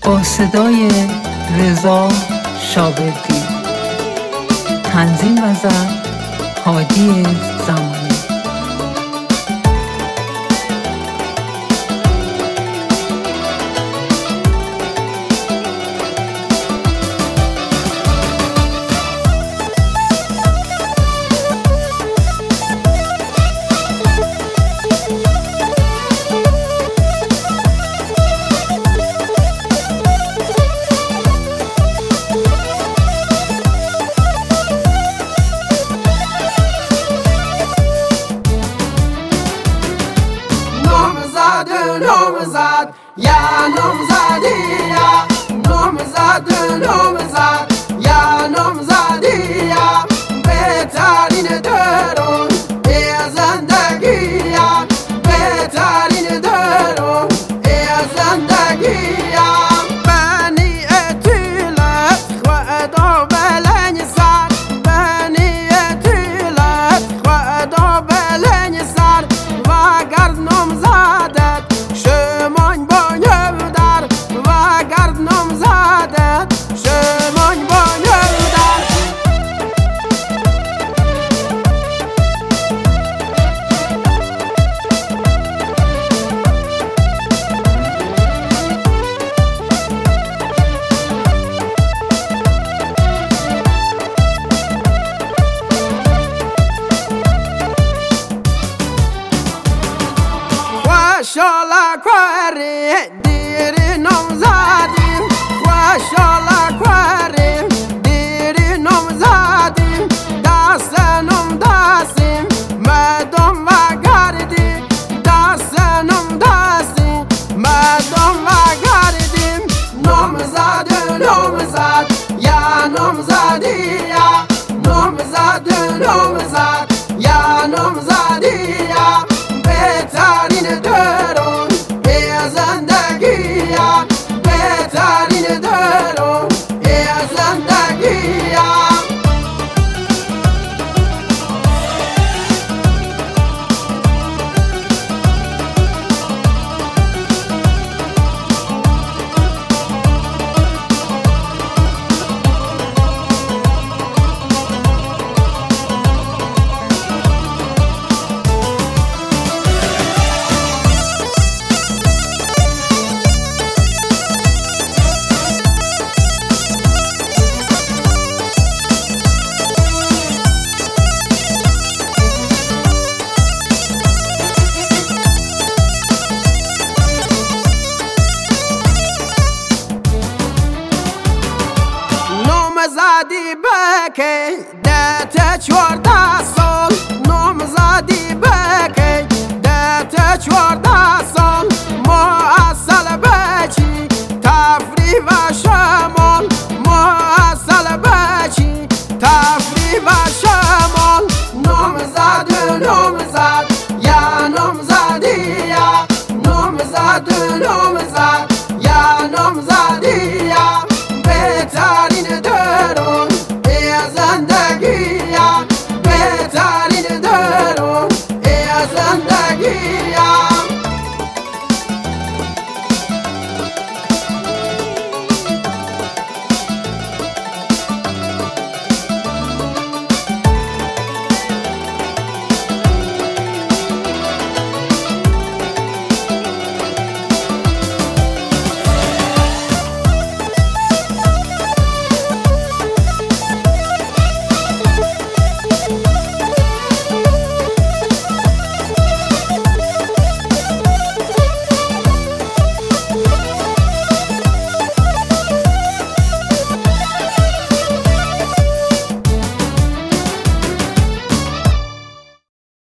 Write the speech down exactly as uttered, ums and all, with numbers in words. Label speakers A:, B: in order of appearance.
A: با صدای رضا شاگردی، تنظیم و ضبط هادی زمانی.
B: نامزد یا نامزدی یا نامزد نامزد یا نامزدی یا بهترین درون از زندگی یا بهترین درون از زندگی یا بنی اطیلت خدا بلنگ سر بنی اطیلت خدا بلنگ سر و گرد نامزد خوشحالا کوری دیری نامزدیم خوشحالا کوری دیری نامزدیم دست نام دستیم مردم و گردیم دست نام دستیم مردم و گردیم نامزد نامزد یا نامزدی یا نامزد نامزد یا نامزدی یا بهترین درون از زندگی یا بهترین درون از زندگی یا نامزدی بکی ده چهارده سال نامزدی بکی ده چهارده سال ما اصل بچی تفریح و شمال ما اصل بچی تفریح و شمال نامزد نامزد یا نامزدی یا نامزد نامزد